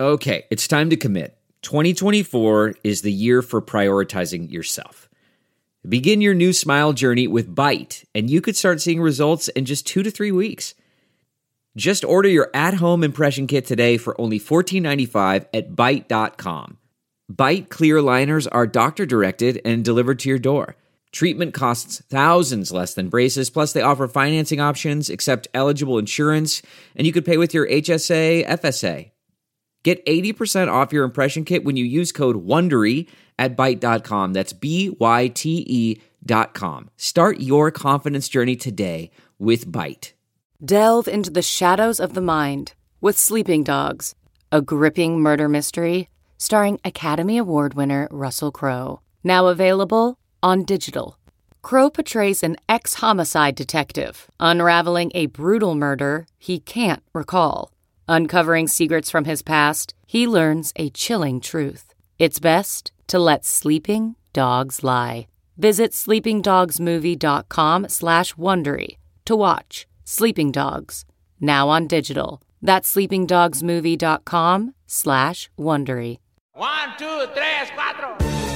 Okay, it's time to commit. 2024 is the year for prioritizing yourself. Begin your new smile journey with Byte, and you could start seeing results in just 2 to 3 weeks. Just order your at-home impression kit today for only $14.95 at Byte.com. Byte clear liners are doctor-directed and delivered to your door. Treatment costs thousands less than braces, plus they offer financing options, accept eligible insurance, and you could pay with your HSA, FSA. Get 80% off your impression kit when you use code WONDERY at Byte.com. That's BYTE.com. Start your confidence journey today with Byte. Delve into the shadows of the mind with Sleeping Dogs, a gripping murder mystery starring Academy Award winner Russell Crowe. Now available on digital. Crowe portrays an ex-homicide detective unraveling a brutal murder he can't recall. Uncovering secrets from his past, he learns a chilling truth. It's best to let sleeping dogs lie. Visit sleepingdogsmovie.com/Wondery to watch Sleeping Dogs, now on digital. That's sleepingdogsmovie.com/Wondery. 1, 2, 3, 4.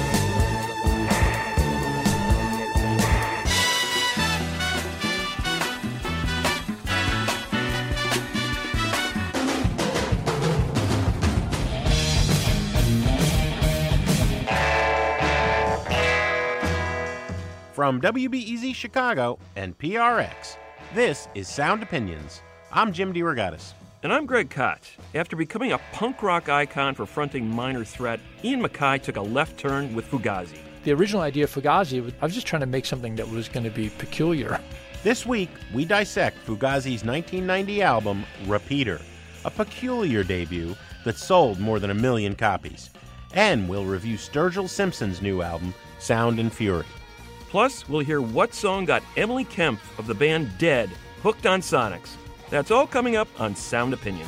From WBEZ Chicago and PRX, this is Sound Opinions. I'm Jim DeRogatis. And I'm Greg Kot. After becoming a punk rock icon for fronting Minor Threat, Ian MacKaye took a left turn with Fugazi. The original idea of Fugazi, I was just trying to make something that was going to be peculiar. This week, we dissect Fugazi's 1990 album, Repeater, a peculiar debut that sold more than 1 million copies. And we'll review Sturgill Simpson's new album, Sound and Fury. Plus, we'll hear what song got Emily Kempf of the band Dead hooked on Sonics. That's all coming up on Sound Opinions.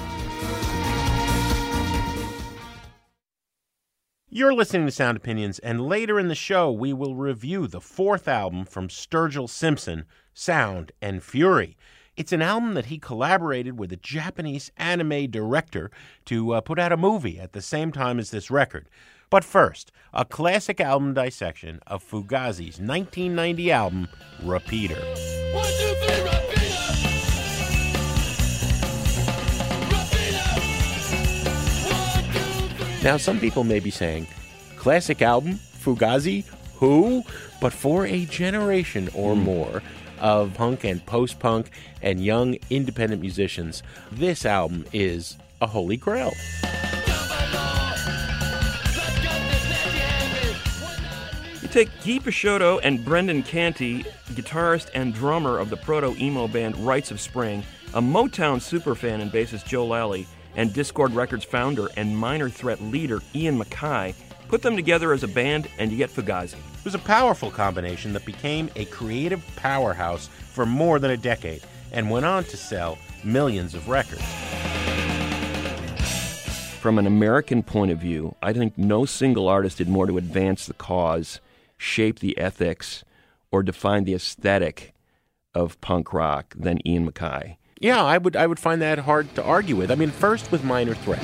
You're listening to Sound Opinions, and later in the show, we will review the 4th album from Sturgill Simpson, Sound and Fury. It's an album that he collaborated with a Japanese anime director to put out a movie at the same time as this record. But first, a classic album dissection of Fugazi's 1990 album, Repeater. 1, 2, 3, Repeater! Repeater! 1, 2, 3. Now, some people may be saying, classic album, Fugazi, who? But for a generation or more of punk and post-punk and young independent musicians, this album is a holy grail. Take Guy Picciotto and Brendan Canty, guitarist and drummer of the proto-emo band Rites of Spring, a Motown superfan and bassist Joe Lally, and Dischord Records founder and Minor Threat leader Ian MacKaye, put them together as a band and you get Fugazi. It was a powerful combination that became a creative powerhouse for more than a decade and went on to sell millions of records. From an American point of view, I think no single artist did more to advance the cause, shape the ethics, or define the aesthetic of punk rock than Ian MacKaye. Yeah, I would find that hard to argue with. I mean, first with Minor Threat.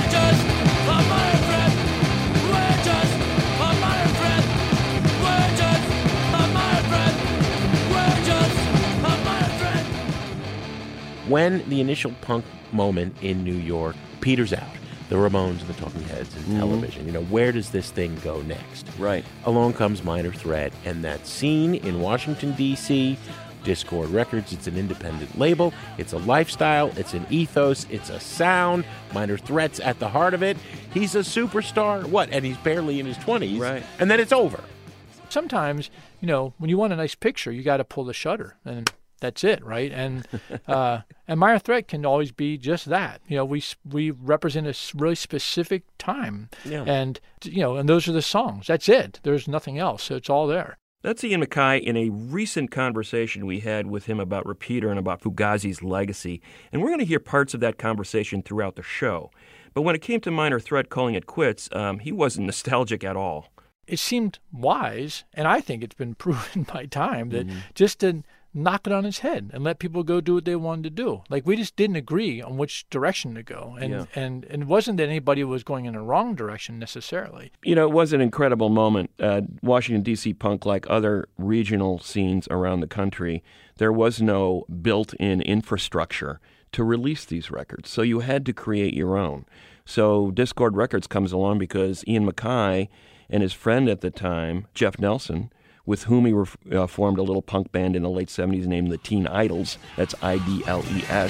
When the initial punk moment in New York peters out, the Ramones and the Talking Heads and television. Where does this thing go next? Right. Along comes Minor Threat, and that scene in Washington, D.C., Dischord Records, it's an independent label, it's a lifestyle, it's an ethos, it's a sound. Minor Threat's at the heart of it. He's a superstar. What? And he's barely in his 20s. Right. And then it's over. Sometimes, when you want a nice picture, you got to pull the shutter, and that's it, right? And Minor Threat can always be just that. We represent a really specific time, and and those are the songs. That's it. There's nothing else. So it's all there. That's Ian MacKaye in a recent conversation we had with him about Repeater and about Fugazi's legacy, and we're going to hear parts of that conversation throughout the show. But when it came to Minor Threat calling it quits, he wasn't nostalgic at all. It seemed wise, and I think it's been proven by time that just to knock it on its head and let people go do what they wanted to do. Like, we just didn't agree on which direction to go. And it wasn't that anybody was going in the wrong direction necessarily. It was an incredible moment. Washington, D.C. punk, like other regional scenes around the country, there was no built-in infrastructure to release these records. So you had to create your own. So Discord Records comes along because Ian MacKaye and his friend at the time, Jeff Nelson, with whom he formed a little punk band in the late 70s named the Teen Idols. That's IDLES.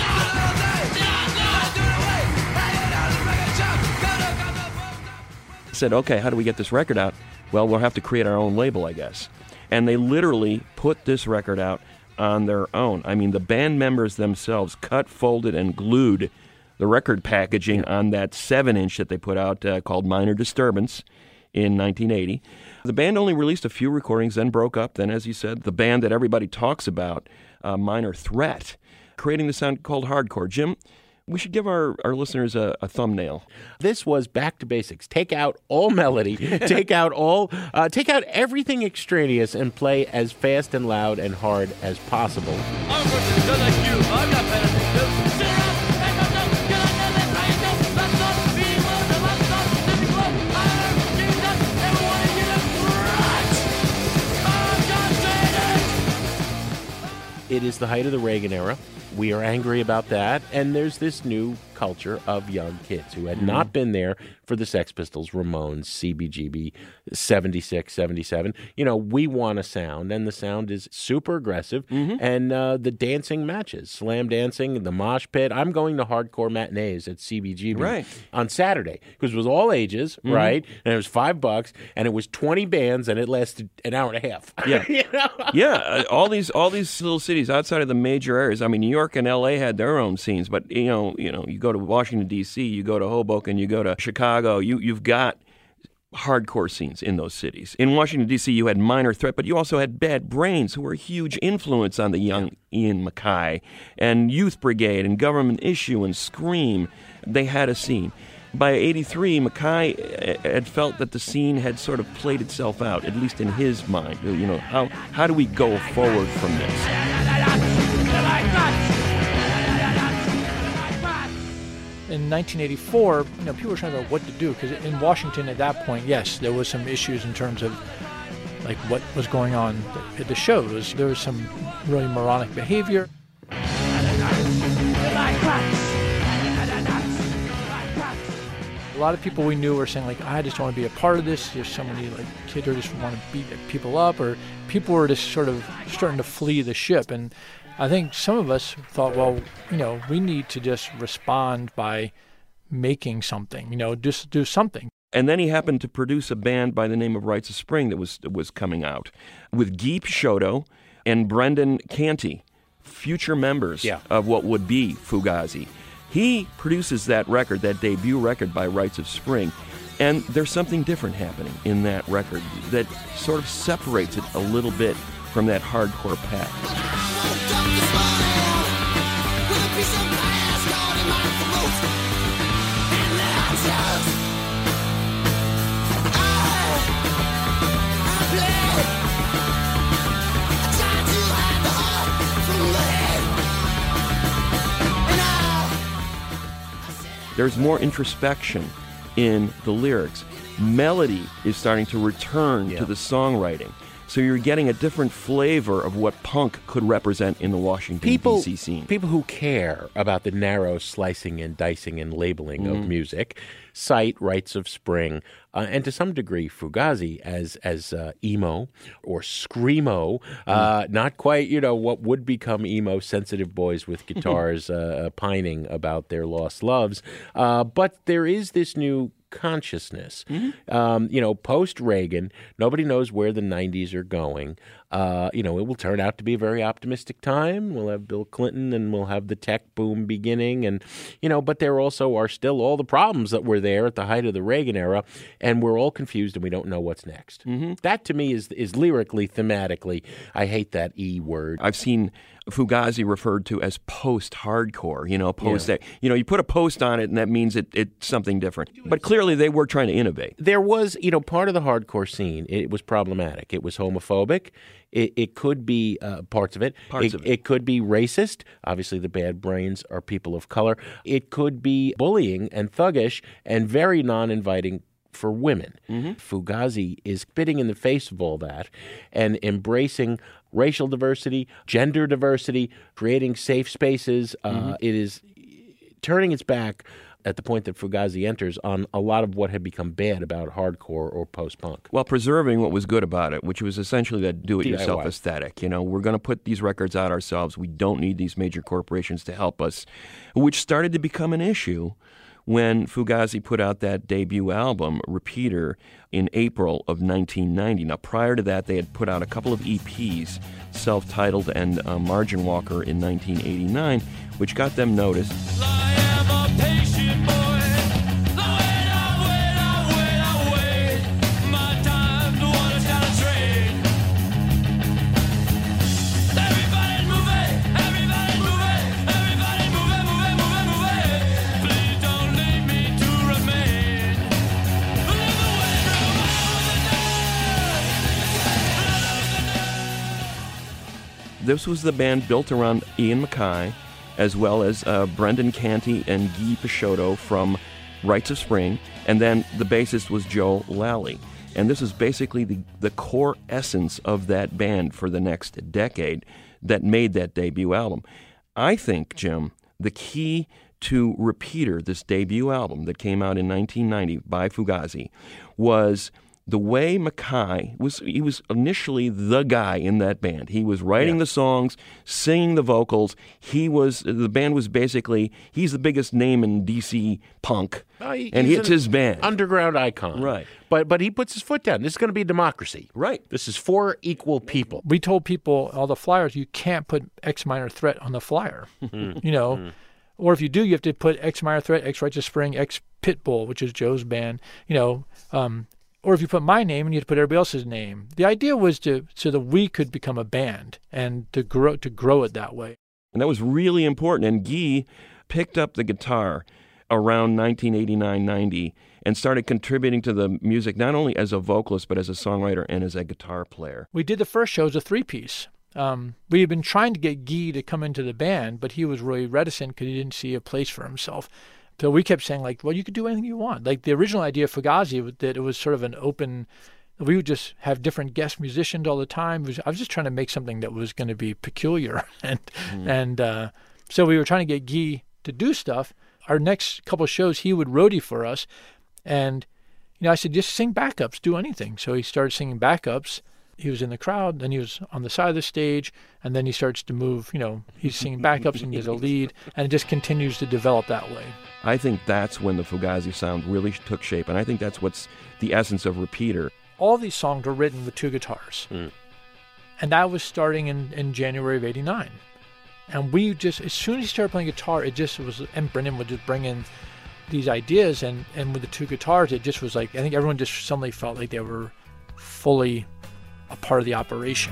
Said, okay, how do we get this record out? Well, we'll have to create our own label, I guess. And they literally put this record out on their own. I mean, the band members themselves cut, folded, and glued the record packaging on that 7-inch that they put out called Minor Disturbance in 1980. The band only released a few recordings, then broke up. Then, as you said, the band that everybody talks about, Minor Threat, creating the sound called hardcore. Jim, we should give our listeners a thumbnail. This was back to basics. Take out all melody, take out everything extraneous, and play as fast and loud and hard as possible. I'm going to go like you. I'm not better than you. Sit up, and I'm not gonna never try and go. Let's not be one, let's not living low. I'm giving that, everyone is in a crutch. I'm just saying it. It is the height of the Reagan era. We are angry about that, and there's this new culture of young kids who had not been there for the Sex Pistols, Ramones, CBGB, 76, 77. We want a sound, and the sound is super aggressive, and the dancing matches, slam dancing, the mosh pit. I'm going to hardcore matinees at CBGB on Saturday, because it was all ages, right? And it was $5, and it was 20 bands, and it lasted an hour and a half. Yeah. All these little cities outside of the major areas. I mean, New York and L.A. had their own scenes, but you go to Washington, D.C., you go to Hoboken, you go to Chicago, you've got hardcore scenes in those cities. In Washington, D.C., you had Minor Threat, but you also had Bad Brains, who were a huge influence on the young Ian MacKaye, and Youth Brigade, and Government Issue, and Scream. They had a scene. By 83, MacKaye had felt that the scene had sort of played itself out, at least in his mind. How do we go forward from this? In 1984, people were trying to figure out what to do, because in Washington at that point, yes, there was some issues in terms of like what was going on at the shows. There was some really moronic behavior. A lot of people we knew were saying, like, I just don't want to be a part of this. There's so many kids who just want to beat people up, or people were just sort of starting to flee the ship. And I think some of us thought, well, we need to just respond by making something, just do something. And then he happened to produce a band by the name of Rites of Spring that was coming out with Guy Picciotto and Brendan Canty, future members of what would be Fugazi. He produces that record, that debut record by Rites of Spring, and there's something different happening in that record that sort of separates it a little bit from that hardcore path. There's more introspection in the lyrics. Melody is starting to return to the songwriting. So you're getting a different flavor of what punk could represent in the Washington, D.C. scene. People who care about the narrow slicing and dicing and labeling of music cite Rites of Spring, and to some degree Fugazi as emo or screamo, not quite, what would become emo, sensitive boys with guitars pining about their lost loves. But there is this new consciousness. Post-Reagan, nobody knows where the 90s are going. It will turn out to be a very optimistic time. We'll have Bill Clinton, and we'll have the tech boom beginning, and but there also are still all the problems that were there at the height of the Reagan era, and we're all confused and we don't know what's next. That to me is lyrically, thematically, I hate that E word. I've seen Fugazi referred to as post-hardcore, you put a post on it and that means it's something different. But clearly they were trying to innovate. There was, part of the hardcore scene, it was problematic. It was homophobic. It could be parts of it. It could be racist. Obviously, the Bad Brains are people of color. It could be bullying and thuggish and very non-inviting for women. Fugazi is spitting in the face of all that and embracing racial diversity, gender diversity, creating safe spaces. It is turning its back at the point that Fugazi enters on a lot of what had become bad about hardcore or post-punk. While preserving what was good about it, which was essentially that do-it-yourself DIY aesthetic. We're going to put these records out ourselves. We don't need these major corporations to help us, which started to become an issue when Fugazi put out that debut album, Repeater, in April of 1990. Now, prior to that, they had put out a couple of EPs, Self-Titled and Margin Walker in 1989, which got them noticed. I am a patient boy. Wait. My time's what it's gotta trade. Everybody's moving. Please don't leave me to remain. Live away. This was the band built around Ian Mackay, as well as Brendan Canty and Guy Peixoto from Rites of Spring, and then the bassist was Joe Lally. And this is basically the core essence of that band for the next decade that made that debut album. I think, Jim, the key to Repeater, this debut album that came out in 1990 by Fugazi, was the way Mackay he was initially the guy in that band. He was writing the songs, singing the vocals. The band was basically, he's the biggest name in DC punk, and it's his band. Underground icon. Right. But he puts his foot down. This is going to be a democracy. Right. This is for equal people. We told people, all the flyers, you can't put X Minor Threat on the flyer, Or if you do, you have to put X Minor Threat, X Rites of Spring, X Pitbull, which is Joe's band, or if you put my name and you had to put everybody else's name. The idea was so that we could become a band and to grow it that way. And that was really important. And Guy picked up the guitar around 1989-90 and started contributing to the music not only as a vocalist but as a songwriter and as a guitar player. We did the first show as a three-piece. We had been trying to get Guy to come into the band, but he was really reticent because he didn't see a place for himself. So we kept saying, you could do anything you want. Like the original idea of Fugazi, that it was sort of an open, we would just have different guest musicians all the time. I was just trying to make something that was going to be peculiar. So we were trying to get Guy to do stuff. Our next couple of shows, he would roadie for us. And, I said, just sing backups, do anything. So he started singing backups. He was in the crowd, then he was on the side of the stage, and then he starts to move, he's singing backups and he has a lead, and it just continues to develop that way. I think that's when the Fugazi sound really took shape, and I think that's what's the essence of Repeater. All these songs were written with two guitars, and that was starting in January of '89. And we just, as soon as he started playing guitar, it just was, and Brendan would just bring in these ideas, and with the two guitars, it just was like, I think everyone just suddenly felt like they were fully a part of the operation.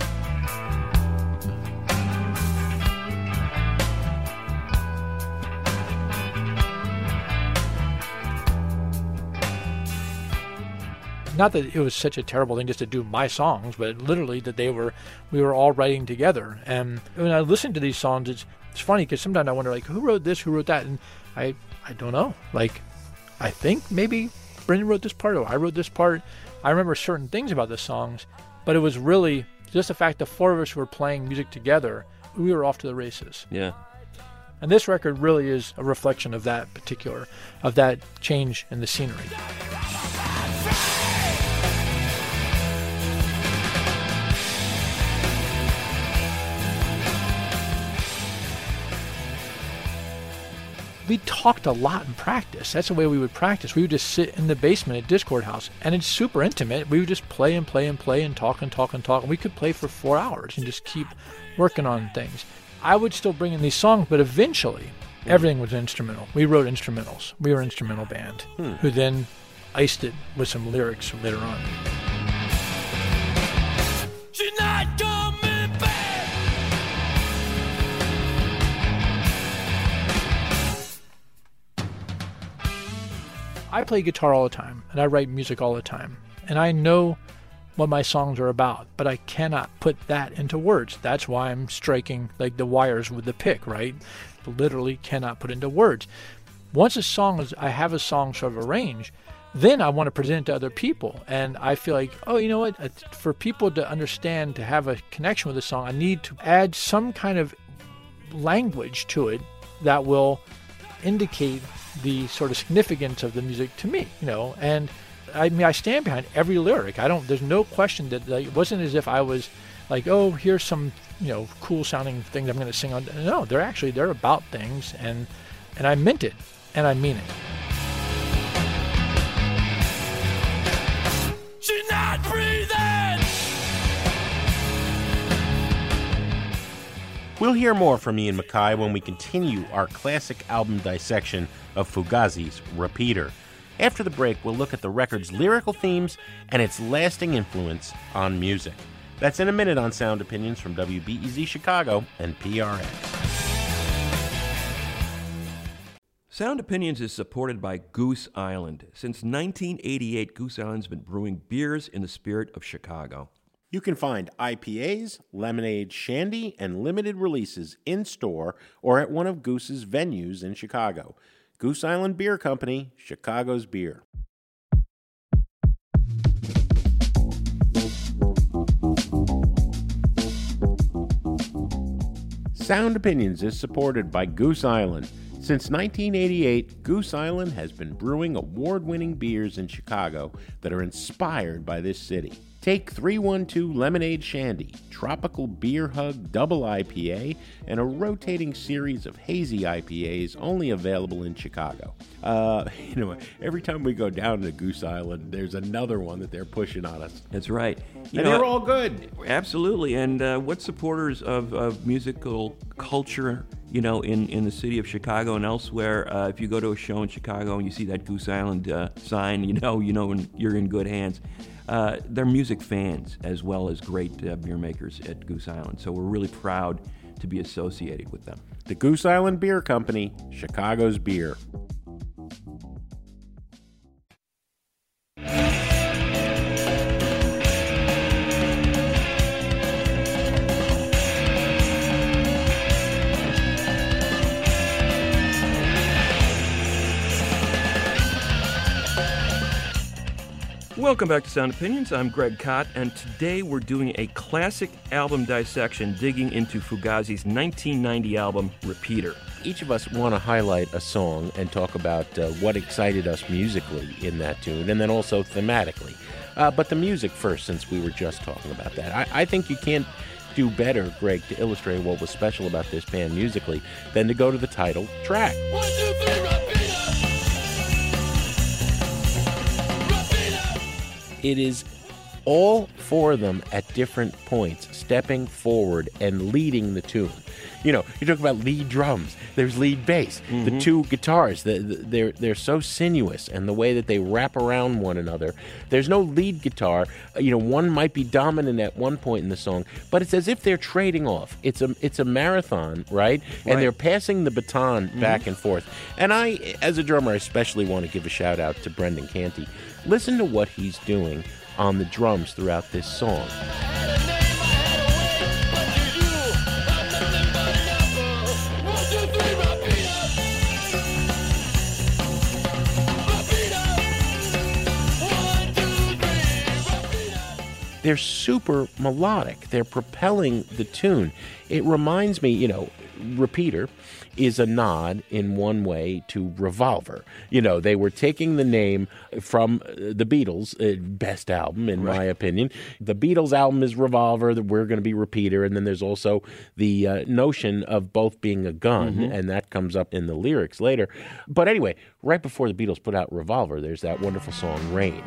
Not that it was such a terrible thing just to do my songs, but literally that we were all writing together. And when I listen to these songs, it's funny because sometimes I wonder, who wrote this, who wrote that? And I don't know. I think maybe Brendan wrote this part or I wrote this part. I remember certain things about the songs, but it was really just the fact the four of us were playing music together, we were off to the races. Yeah. And this record really is a reflection of that change in the scenery. We talked a lot in practice. That's the way we would practice. We would just sit in the basement at Discord House, and it's super intimate. We would just play and play and play and talk and talk and talk, and we could play for 4 hours and just keep working on things. I would still bring in these songs, but eventually everything was instrumental. We wrote instrumentals. We were an instrumental band who then iced it with some lyrics later on. She's not coming back. I play guitar all the time, and I write music all the time, and I know what my songs are about, but I cannot put that into words. That's why I'm striking like the wires with the pick, right? Literally cannot put into words. Once I have a song sort of arranged, then I want to present it to other people. And I feel like, oh, you know what? For people to understand, to have a connection with the song, I need to add some kind of language to it that will indicate the sort of significance of the music to me, and I mean, I stand behind every lyric. There's no question that it wasn't as if I was like, oh, here's some, cool sounding things I'm going to sing on. No, they're about things, and I meant it, and I mean it. She's not breathing! We'll hear more from Ian MacKaye when we continue our classic album dissection of Fugazi's Repeater. After the break, we'll look at the record's lyrical themes and its lasting influence on music. That's in a minute on Sound Opinions from WBEZ Chicago and PRX. Sound Opinions is supported by Goose Island. Since 1988, Goose Island's been brewing beers in the spirit of Chicago. You can find IPAs, lemonade, shandy, and limited releases in-store or at one of Goose's venues in Chicago. Goose Island Beer Company, Chicago's beer. Sound Opinions is supported by Goose Island. Since 1988, Goose Island has been brewing award-winning beers in Chicago that are inspired by this city. Take 312 Lemonade Shandy, Tropical Beer Hug Double IPA, and a rotating series of hazy IPAs only available in Chicago. Every time we go down to Goose Island, there's another one that they're pushing on us. That's right. They're all good. Absolutely. And what supporters of musical culture, in the city of Chicago and elsewhere, if you go to a show in Chicago and you see that Goose Island sign, you know when you're in good hands. They're music fans as well as great beer makers at Goose Island. So we're really proud to be associated with them. The Goose Island Beer Company, Chicago's beer. Welcome back to Sound Opinions. I'm Greg Kot, and today we're doing a classic album dissection, digging into Fugazi's 1990 album, Repeater. Each of us want to highlight a song and talk about what excited us musically in that tune, and then also thematically. But the music first, since we were just talking about that. I think you can't do better, Greg, to illustrate what was special about this band musically than to go to the title track. 1, 2, 3, Repeater! It is all four of them at different points, stepping forward and leading the tune. You talk about lead drums. There's lead bass. Mm-hmm. The two guitars, they're so sinuous, and the way that they wrap around one another. There's no lead guitar. One might be dominant at one point in the song, but it's as if they're trading off. It's a marathon, right? And they're passing the baton back and forth. And I, as a drummer, especially want to give a shout out to Brendan Canty. Listen to what he's doing on the drums throughout this song. They're super melodic. They're propelling the tune. It reminds me, Repeater is a nod in one way to Revolver. They were taking the name from the Beatles' best album, in my opinion. The Beatles' album is Revolver, we're going to be Repeater, and then there's also the notion of both being a gun, and that comes up in the lyrics later. But anyway, right before the Beatles put out Revolver, there's that wonderful song, Rain.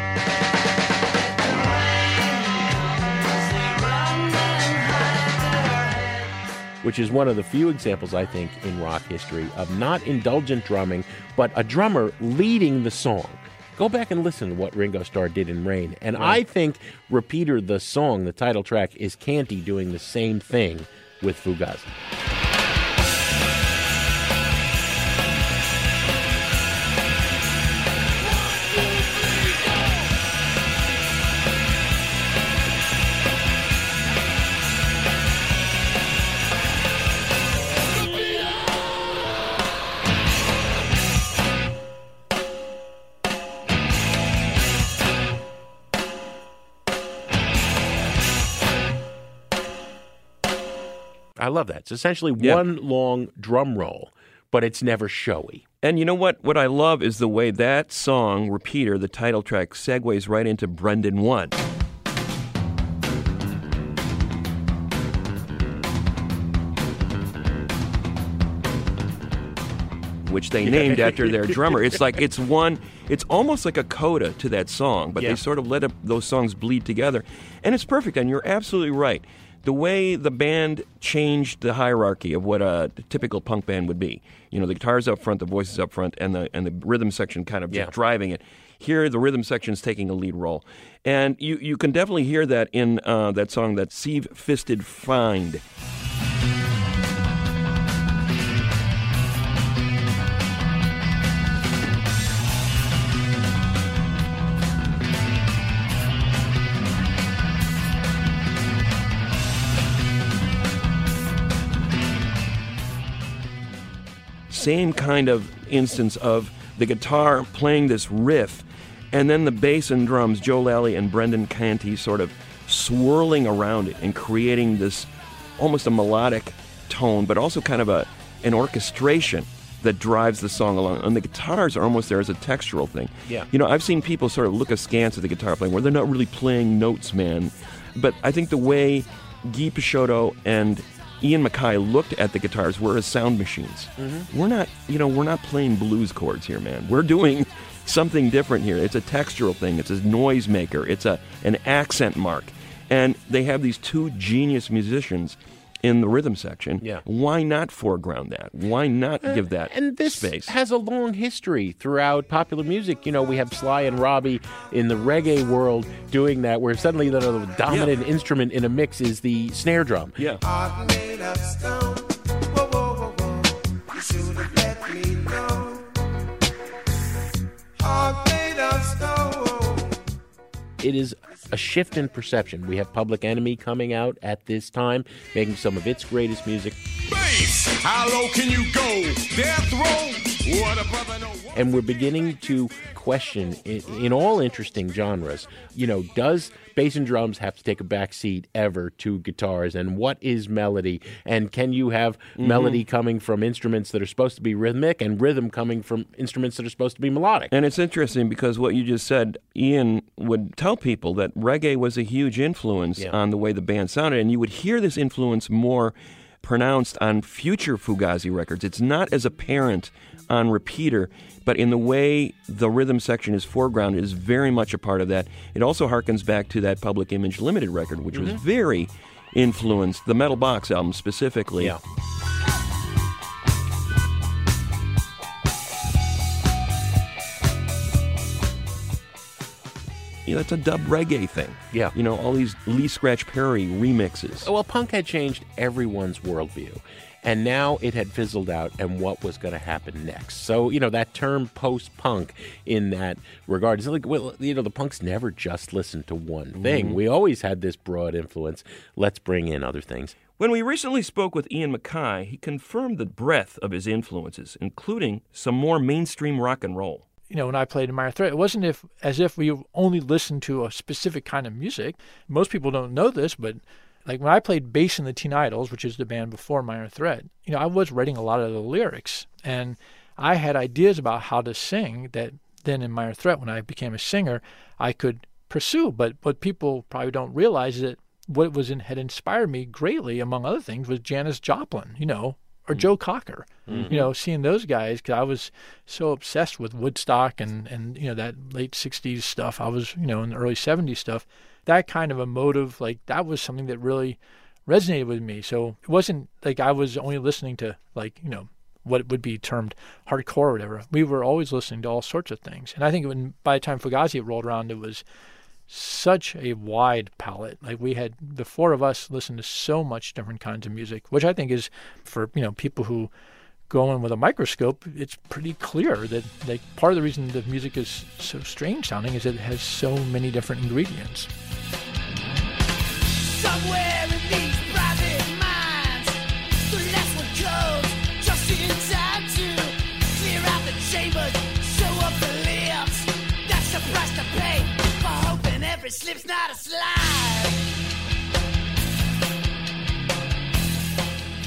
Which is one of the few examples, I think, in rock history of not indulgent drumming, but a drummer leading the song. Go back and listen to what Ringo Starr did in Rain. And I think Repeater, the song, the title track, is Canty doing the same thing with Fugazi. I love that. It's essentially Yeah. one long drum roll, but it's never showy. And you know what? What I love is the way that song, Repeater, the title track, segues right into Brendan 1. Which they named after their drummer. It's like it's almost like a coda to that song, but Yeah. they sort of let those songs bleed together. And it's perfect, and you're absolutely right. The way the band changed the hierarchy of what a typical punk band would be. You know, the guitar's up front, the voices up front, and the rhythm section kind of just driving it. Here, the rhythm section's taking a lead role. And you can definitely hear that in that song, that Sieve-Fisted Find. Same kind of instance of the guitar playing this riff, and then the bass and drums, Joe Lally and Brendan Canty, sort of swirling around it and creating this almost a melodic tone, but also kind of an orchestration that drives the song along. And the guitars are almost there as a textural thing. Yeah. You know, I've seen people sort of look askance at the guitar playing where they're not really playing notes, man. But I think the way Guy Picciotto and Ian MacKaye looked at the guitars were as sound machines. Mm-hmm. We're not playing blues chords here, man. We're doing something different here. It's a textural thing. It's a noise maker. It's an accent mark. And they have these two genius musicians in the rhythm section. Yeah. Why not foreground that? Why not give that and this space? has a long history throughout popular music. You know, we have Sly and Robbie in the reggae world doing that, where suddenly the dominant instrument in a mix is the snare drum. Yeah. Heart made of stone. Whoa, whoa, whoa, whoa. You should have let me know. Heart made of stone. It is a shift in perception. We have Public Enemy coming out at this time, making some of its greatest music. Bass, how low can you go? Death row, what a brother know. And we're beginning to question, in all interesting genres, you know, does bass and drums have to take a back seat ever to guitars? And what is melody? And can you have melody coming from instruments that are supposed to be rhythmic and rhythm coming from instruments that are supposed to be melodic? And it's interesting because what you just said, Ian would tell people that reggae was a huge influence on the way the band sounded, and you would hear this influence more pronounced on future Fugazi records. It's not as apparent on Repeater, but in the way the rhythm section is foregrounded is very much a part of that. It also harkens back to that Public Image Limited record, which was very influenced, the Metal Box album specifically. Yeah. You know, it's a dub reggae thing. Yeah. You know, all these Lee Scratch Perry remixes. Well, punk had changed everyone's worldview, and now it had fizzled out, and what was going to happen next? So, you know, that term post-punk in that regard is like, well, you know, the punks never just listened to one thing. We always had this broad influence. Let's bring in other things. When we recently spoke with Ian MacKaye, he confirmed the breadth of his influences, including some more mainstream rock and roll. You know, when I played in Minor Threat, it wasn't as if we only listened to a specific kind of music. Most people don't know this, but like when I played bass in the Teen Idols, which is the band before Minor Threat, you know, I was writing a lot of the lyrics, and I had ideas about how to sing that then in Minor Threat, when I became a singer, I could pursue. But what people probably don't realize is that what had inspired me greatly, among other things, was Janis Joplin, you know, or Joe Cocker, you know, seeing those guys, because I was so obsessed with Woodstock and you know, that late 60s stuff. I was, you know, in the early 70s stuff. That kind of emotive, like, that was something that really resonated with me. So it wasn't like I was only listening to, like, you know, what would be termed hardcore or whatever. We were always listening to all sorts of things. And I think by the time Fugazi rolled around, it was such a wide palette. Like, we had, the four of us listened to so much different kinds of music, which I think is, for, you know, people who go in with a microscope, it's pretty clear that, like, part of the reason the music is so strange sounding is it has so many different ingredients. Somewhere in these private minds, the last one comes just in time to clear out the chambers, show up the lips. That's the price to pay for hoping every slip's not a slide.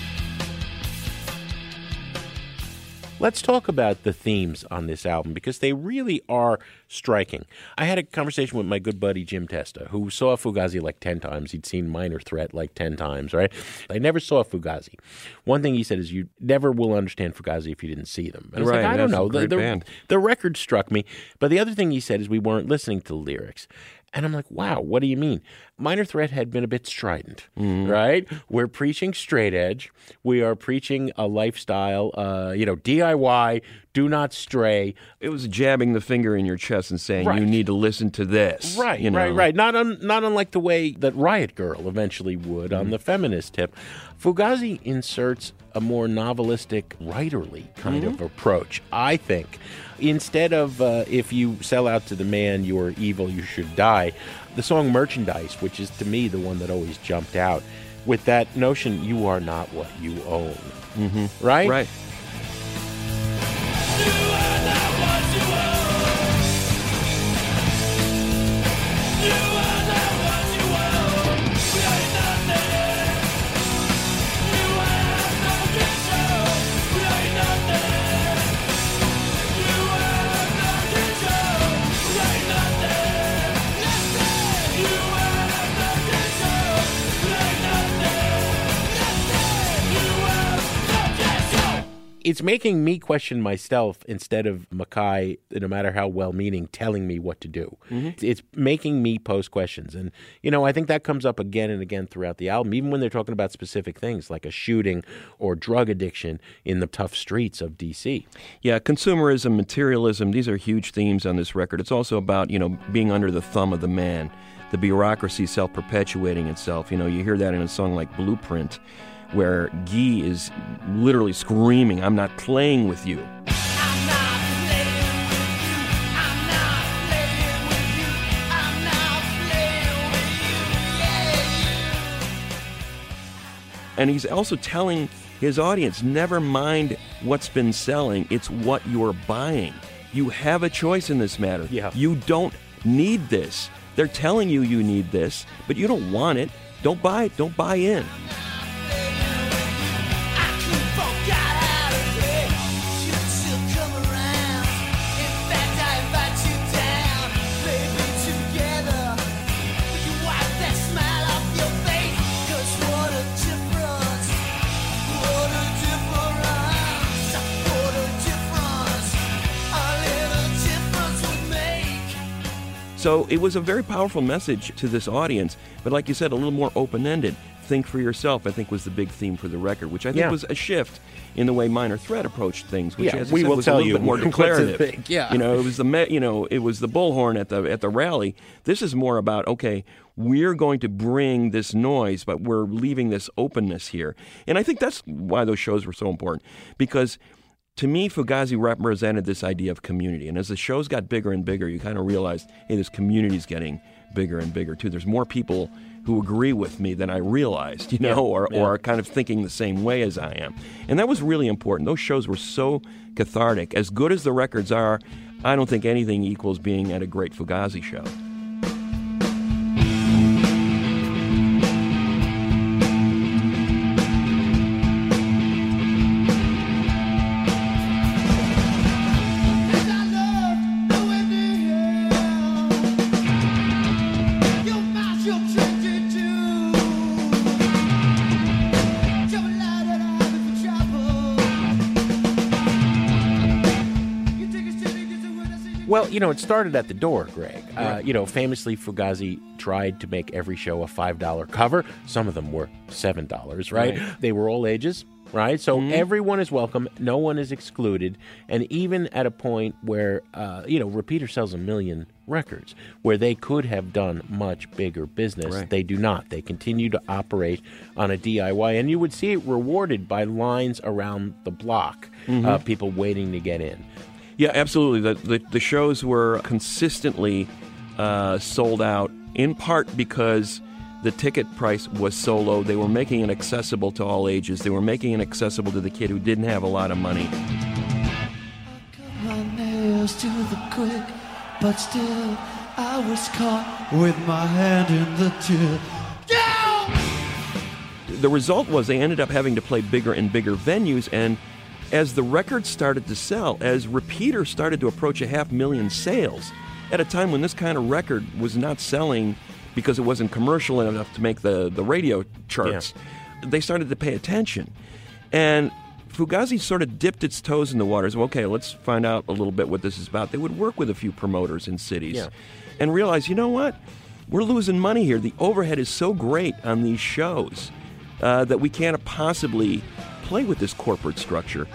Let's talk about the themes on this album because they really are striking. I had a conversation with my good buddy Jim Testa, who saw Fugazi like 10 times. He'd seen Minor Threat like 10 times, right? I never saw Fugazi. One thing he said is you never will understand Fugazi if you didn't see them. And I was Right, like, I don't that's a know. great band. The record struck me. But the other thing he said is we weren't listening to the lyrics. And I'm like, wow, what do you mean? Minor Threat had been a bit strident, right? We're preaching straight edge. We are preaching a lifestyle, DIY, do not stray. It was jabbing the finger in your chest and saying, Right. you need to listen to this. Right, you know? right. Not unlike the way that Riot Girl eventually would on the feminist tip. Fugazi inserts a more novelistic, writerly kind of approach, I think. Instead of if you sell out to the man, you are evil, you should die, the song Merchandise, which is to me the one that always jumped out, with that notion, you are not what you own. Right? Right. It's making me question myself instead of Mackay, no matter how well-meaning, telling me what to do. It's making me pose questions. And, I think that comes up again and again throughout the album, even when they're talking about specific things like a shooting or drug addiction in the tough streets of D.C. Yeah, consumerism, materialism, these are huge themes on this record. It's also about, being under the thumb of the man, the bureaucracy self-perpetuating itself. You hear that in a song like Blueprint, where Guy is literally screaming, I'm not playing with you. And he's also telling his audience, never mind what's been selling, it's what you're buying. You have a choice in this matter. Yeah. You don't need this. They're telling you you need this, but you don't want it. Don't buy it. Don't buy in. So it was a very powerful message to this audience, but like you said, a little more open-ended. Think for yourself, I think, was the big theme for the record, which I think was a shift in the way Minor Threat approached things, which, as I said, was a little bit more declarative. It was it was the bullhorn at the rally. This is more about, okay, we're going to bring this noise, but we're leaving this openness here. And I think that's why those shows were so important, because to me, Fugazi represented this idea of community. And as the shows got bigger and bigger, you kind of realized, hey, this community's getting bigger and bigger, too. There's more people who agree with me than I realized, or are kind of thinking the same way as I am. And that was really important. Those shows were so cathartic. As good as the records are, I don't think anything equals being at a great Fugazi show. Well, it started at the door, Greg. Famously, Fugazi tried to make every show a $5 cover. Some of them were $7, right? They were all ages, right? So everyone is welcome. No one is excluded. And even at a point where, Repeater sells 1 million records, where they could have done much bigger business, they do not. They continue to operate on a DIY. And you would see it rewarded by lines around the block, people waiting to get in. Yeah, absolutely. The shows were consistently sold out, in part because the ticket price was so low. They were making it accessible to all ages. They were making it accessible to the kid who didn't have a lot of money. I cut my nails to the quick, but still I was caught with my hand in the till. The result was they ended up having to play bigger and bigger venues, and as the records started to sell, as Repeater started to approach 500,000 sales, at a time when this kind of record was not selling because it wasn't commercial enough to make the radio charts, they started to pay attention. And Fugazi sort of dipped its toes in the waters. Well, okay, let's find out a little bit what this is about. They would work with a few promoters in cities and realize, you know what? We're losing money here. The overhead is so great on these shows that we can't possibly play with this corporate structure.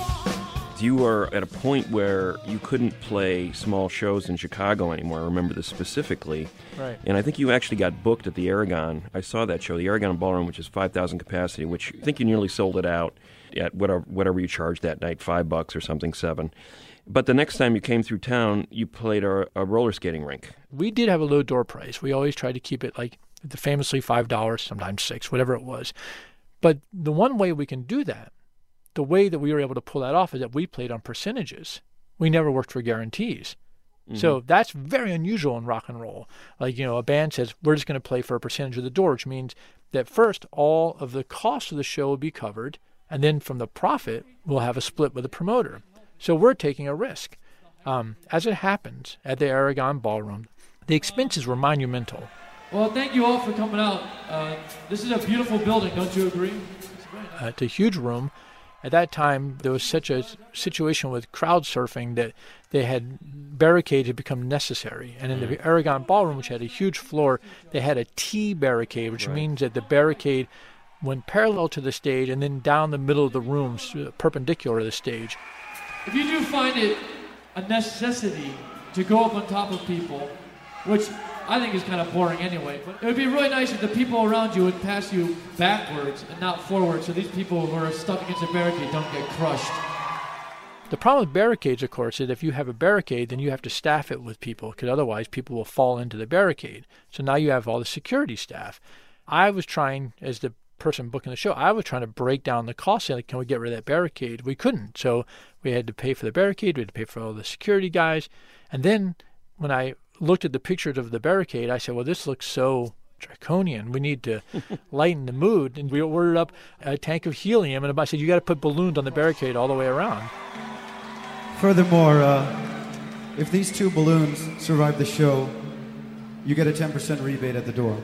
You were at a point where you couldn't play small shows in Chicago anymore. I remember this specifically. Right. And I think you actually got booked at the Aragon. I saw that show, the Aragon Ballroom, which is 5,000 capacity, which I think you nearly sold it out at whatever you charged that night, $5 or something, $7. But the next time you came through town, you played a roller skating rink. We did have a low door price. We always tried to keep it like the famously $5, sometimes $6, whatever it was. But the one way we can do that, the way that we were able to pull that off, is that we played on percentages. We never worked for guarantees. Mm-hmm. So that's very unusual in rock and roll. Like, a band says, we're just going to play for a percentage of the door, which means that first, all of the cost of the show will be covered, and then from the profit, we'll have a split with the promoter. So we're taking a risk. As it happens, at the Aragon Ballroom, the expenses were monumental. Well, thank you all for coming out. This is a beautiful building, don't you agree? It's a huge room. At that time, there was such a situation with crowd surfing that they had barricades had become necessary. And in the Aragon Ballroom, which had a huge floor, they had a T barricade, which means that the barricade went parallel to the stage and then down the middle of the room, perpendicular to the stage. If you do find it a necessity to go up on top of people, which I think is kind of boring anyway, but it would be really nice if the people around you would pass you backwards and not forwards, so these people who are stuck against a barricade don't get crushed. The problem with barricades, of course, is if you have a barricade, then you have to staff it with people, because otherwise people will fall into the barricade. So now you have all the security staff. I was trying, as the person booking the show, I was trying to break down the cost. Like, can we get rid of that barricade? We couldn't. So we had to pay for the barricade. We had to pay for all the security guys. And then when I looked at the pictures of the barricade, I said, well, this looks so draconian. We need to lighten the mood. And we ordered up a tank of helium. And I said, you got to put balloons on the barricade all the way around. Furthermore, if these 2 balloons survive the show, you get a 10% rebate at the door.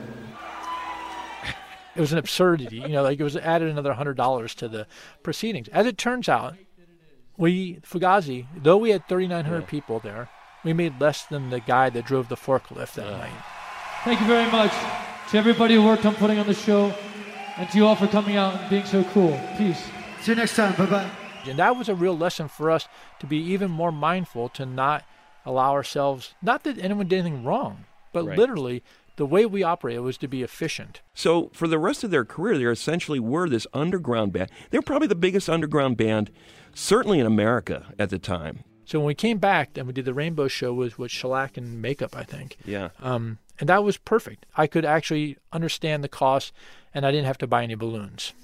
It was an absurdity, like it was added another $100 to the proceedings. As it turns out, Fugazi, though we had 3,900 people there, we made less than the guy that drove the forklift that night. Thank you very much to everybody who worked on putting on the show, and to you all for coming out and being so cool. Peace. See you next time. Bye-bye. And that was a real lesson for us to be even more mindful, to not allow ourselves, not that anyone did anything wrong, but literally the way we operated was to be efficient. So for the rest of their career, they essentially were this underground band. They were probably the biggest underground band, certainly in America at the time. So when we came back and we did the Rainbow Show with Shellac and Makeup, I think. Yeah. And that was perfect. I could actually understand the cost, and I didn't have to buy any balloons.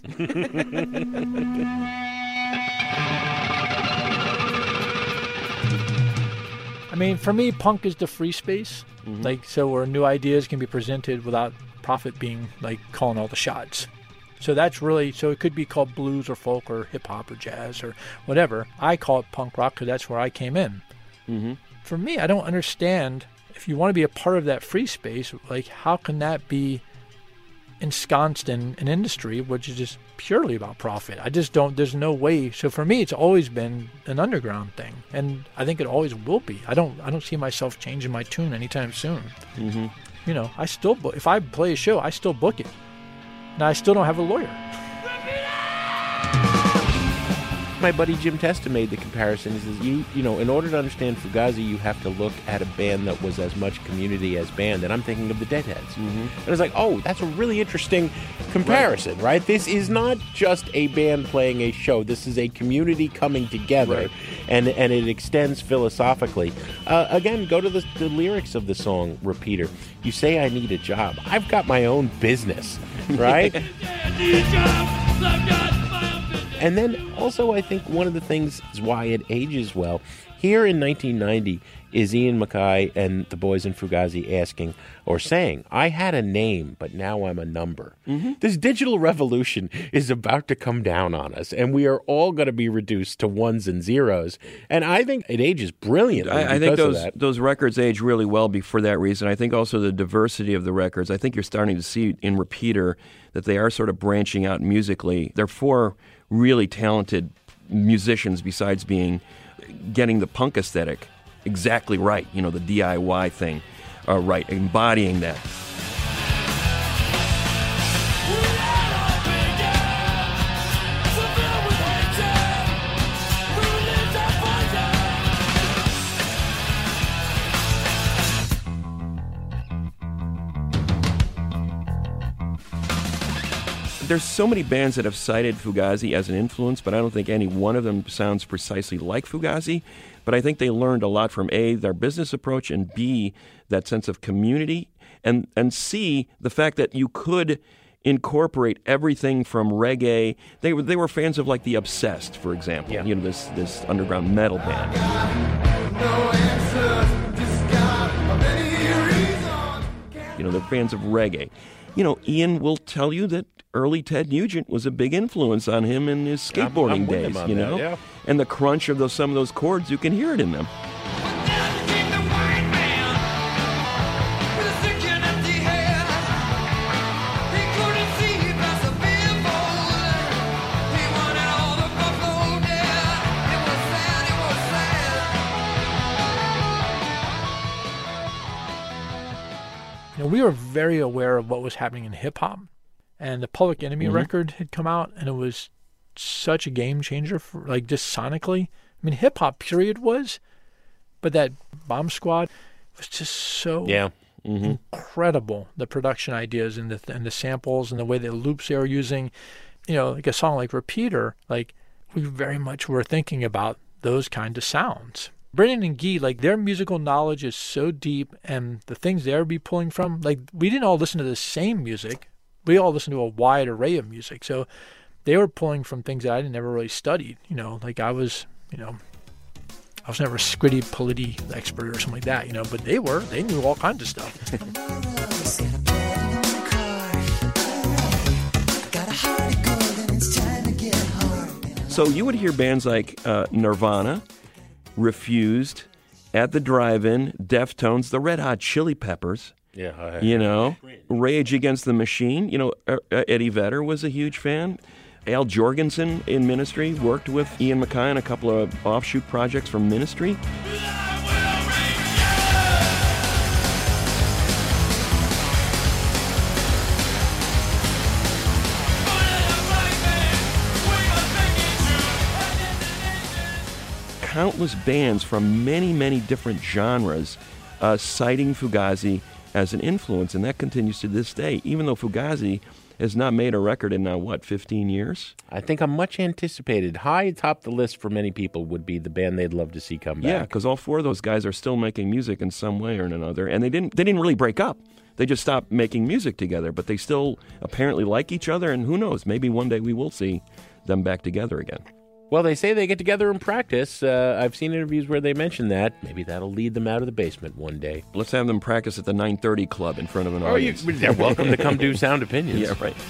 I mean, for me, punk is the free space. So where new ideas can be presented without profit being calling all the shots. So that's really, so it could be called blues or folk or hip hop or jazz or whatever. I call it punk rock because that's where I came in. Mm-hmm. For me, I don't understand, if you want to be a part of that free space, how can that be ensconced in an industry which is just purely about profit? I just don't, there's no way. So for me, it's always been an underground thing, and I think it always will be. I don't see myself changing my tune anytime soon. Mm-hmm. I still book. If I play a show, I still book it. Now, I still don't have a lawyer. My buddy Jim Testa made the comparison. He says, in order to understand Fugazi, you have to look at a band that was as much community as band. And I'm thinking of the Deadheads. Mm-hmm. And it's like, oh, that's a really interesting comparison, right? This is not just a band playing a show. This is a community coming together, and it extends philosophically. Again, go to the lyrics of the song Repeater. You say I need a job. I've got my own business, right? And then also, I think one of the things is why it ages well Here in 1990 is Ian MacKaye and the boys in Fugazi asking or saying, I had a name, but now I'm a number. This digital revolution is about to come down on us, and we are all going to be reduced to ones and zeros. And I think it ages brilliantly I think because of that. those records age really well for that reason. I think also the diversity of the records. I think you're starting to see in Repeater that they are sort of branching out musically. They're four really talented musicians besides getting the punk aesthetic exactly right, the DIY thing right, embodying that. There's so many bands that have cited Fugazi as an influence, but I don't think any one of them sounds precisely like Fugazi. But I think they learned a lot from A, their business approach, and B, that sense of community, and C, the fact that you could incorporate everything from reggae. They were fans of like the Obsessed, for example. Yeah. This underground metal band. They're fans of reggae. Ian will tell you that early Ted Nugent was a big influence on him in his skateboarding I'm with days, him on that, yeah. And the crunch of some of those chords, you can hear it in them. We were very aware of what was happening in hip-hop, and the Public Enemy record had come out, and it was such a game changer for, just sonically. I mean, hip-hop period was, but that Bomb Squad was just so incredible. The production ideas and the samples and the way the loops they were using, like a song like Repeater, we very much were thinking about those kind of sounds. Brendan and Guy, their musical knowledge is so deep, and the things they'll be pulling from, we didn't all listen to the same music. We all listened to a wide array of music. So they were pulling from things that I never really studied. I was never a Scritti Politti expert or something like that, but they knew all kinds of stuff. So you would hear bands like Nirvana, Refused, At the Drive-In, Deftones, the Red Hot Chili Peppers, Rage Against the Machine. Eddie Vedder was a huge fan. Al Jorgensen in Ministry worked with Ian MacKaye on a couple of offshoot projects from Ministry. Countless bands from many, many different genres citing Fugazi as an influence, and that continues to this day, even though Fugazi has not made a record in now, 15 years? I think a much anticipated, high atop the list for many people would be the band they'd love to see come back. Yeah, because all four of those guys are still making music in some way or another, and they didn't really break up. They just stopped making music together, but they still apparently like each other, and who knows, maybe one day we will see them back together again. Well, they say they get together and practice. I've seen interviews where they mention that. Maybe that'll lead them out of the basement one day. Let's have them practice at the 9:30 Club in front of an audience. They're welcome to come do Sound Opinions. Yeah, right.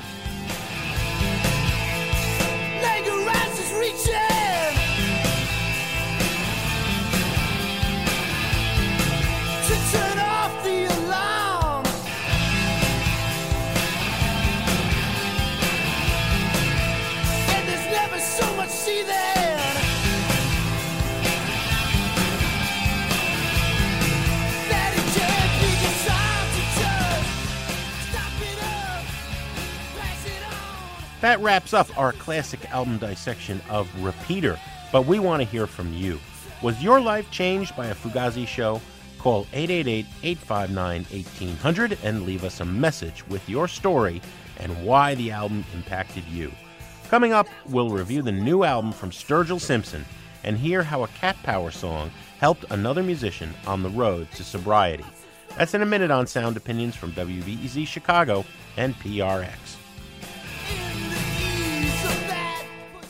That wraps up our classic album dissection of Repeater, but we want to hear from you. Was your life changed by a Fugazi show? Call 888-859-1800 and leave us a message with your story and why the album impacted you. Coming up, we'll review the new album from Sturgill Simpson and hear how a Cat Power song helped another musician on the road to sobriety. That's in a minute on Sound Opinions from WBEZ Chicago and PRX.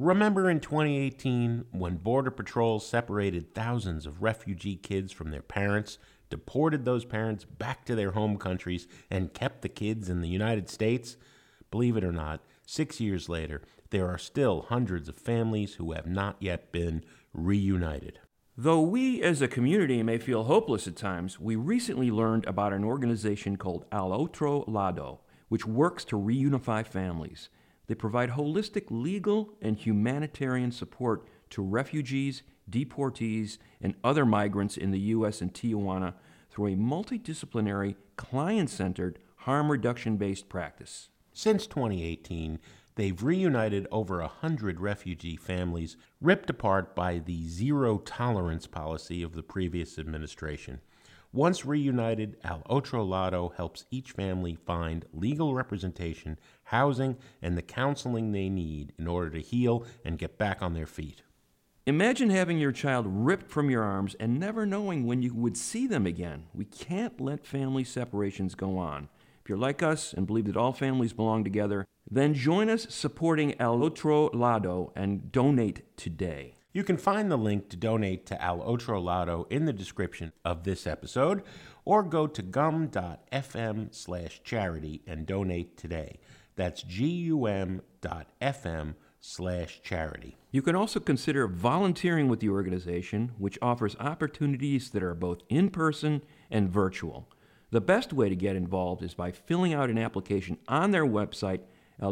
Remember in 2018 when Border Patrol separated thousands of refugee kids from their parents, deported those parents back to their home countries, and kept the kids in the United States? Believe it or not, 6 years later, there are still hundreds of families who have not yet been reunited. Though we as a community may feel hopeless at times, we recently learned about an organization called Al Otro Lado, which works to reunify families. They provide holistic legal and humanitarian support to refugees, deportees, and other migrants in the U.S. and Tijuana through a multidisciplinary, client-centered, harm reduction-based practice. Since 2018, they've reunited over 100 refugee families ripped apart by the zero-tolerance policy of the previous administration. Once reunited, Al Otro Lado helps each family find legal representation, housing, and the counseling they need in order to heal and get back on their feet. Imagine having your child ripped from your arms and never knowing when you would see them again. We can't let family separations go on. If you're like us and believe that all families belong together, then join us supporting Al Otro Lado and donate today. You can find the link to donate to Al Otro Lado in the description of this episode, or go to gum.fm/charity and donate today. That's gum.fm/charity. You can also consider volunteering with the organization, which offers opportunities that are both in-person and virtual. The best way to get involved is by filling out an application on their website,